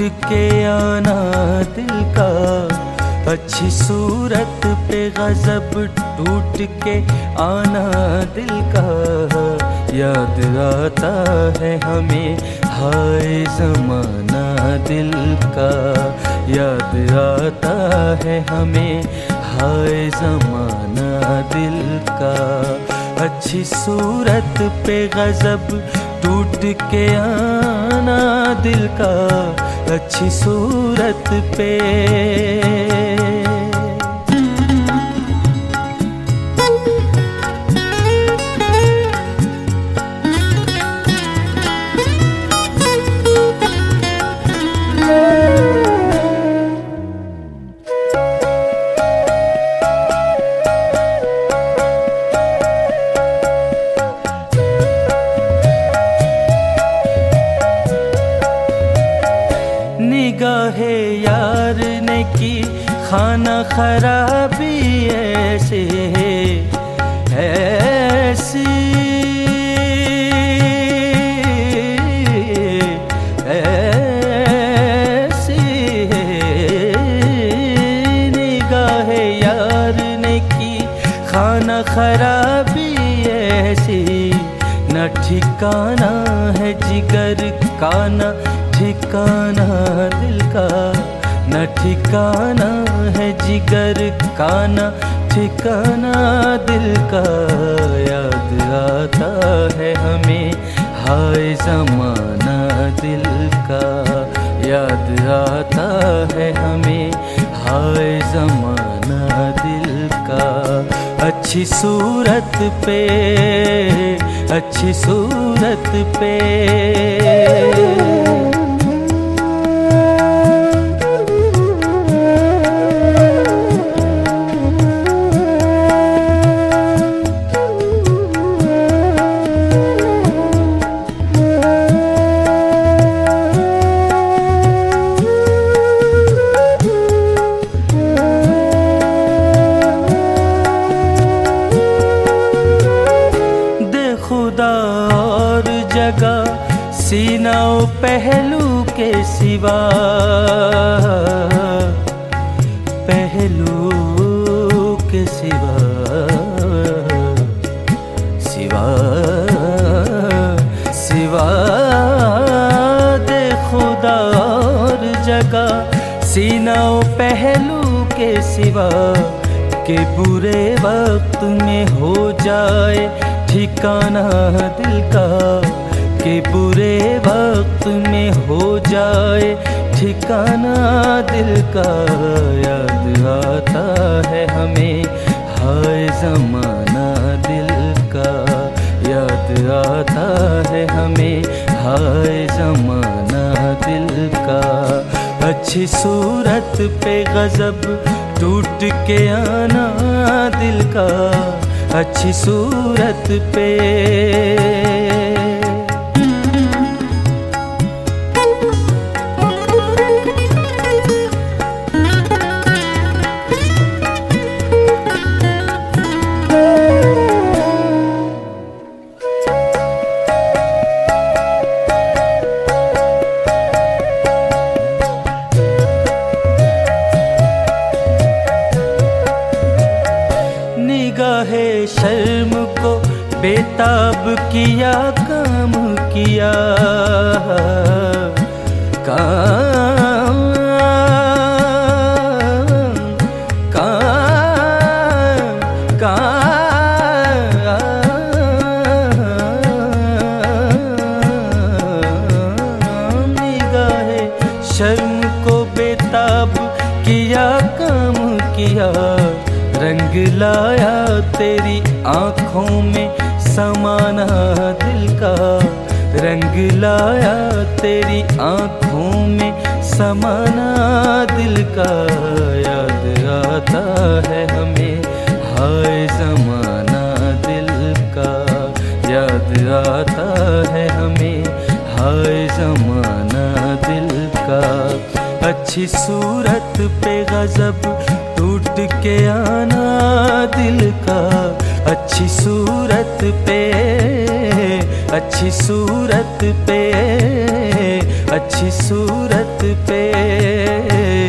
के आना दिल का, अच्छी सूरत पे गजब टूट के आना दिल का। याद आता है हमें हाय ज़माना दिल का, याद आता है हमें हाय ज़माना दिल का। अच्छी सूरत पे गजब टूट के आना दिल का, अच्छी सूरत पे। निगाहे यार ने की खाना खराबी ऐसे ऐसी ऐसी। निगाहे यार ने की खाना खराबी ऐसी, न ठिकाना है जिगर का न ठिकाना दिल का, न ठिकाना है जिगर का न ठिकाना दिल का। याद आता है हमें हाय ज़माना दिल का, याद आता है हमें हाय ज़माना दिल का। अच्छी सूरत पे, अच्छी सूरत पे। खुदा और जगह सीना पहलू के सिवा, पहलू के सिवा, सिवा सिवा। दे खुदा और जगह सीना पहलू के सिवा, के बुरे वक्त में हो जाए ठिकाना दिल का, के बुरे वक्त में हो जाए ठिकाना दिल का। याद आता है हमें हाय ज़माना दिल का, याद आता है हमें हाय ज़माना दिल का। अच्छी सूरत पे गजब टूट के आना दिल का, अच्छी सूरत पे। निगाहे शर्म को बेताब किया, काम किया, काम काम काम। निगाहे शर्म को बेताब किया, काम किया, रंग लाया तेरी आँखों में समाना दिल का, रंग लाया तेरी आँखों में समाना दिल का। याद आता है हमें हाय ज़माना दिल का, याद आता है हमें हाय ज़माना दिल का। अच्छी सूरत पे गजब टूट के आना दिल का, अच्छी सूरत पे, अच्छी सूरत पे, अच्छी सूरत पे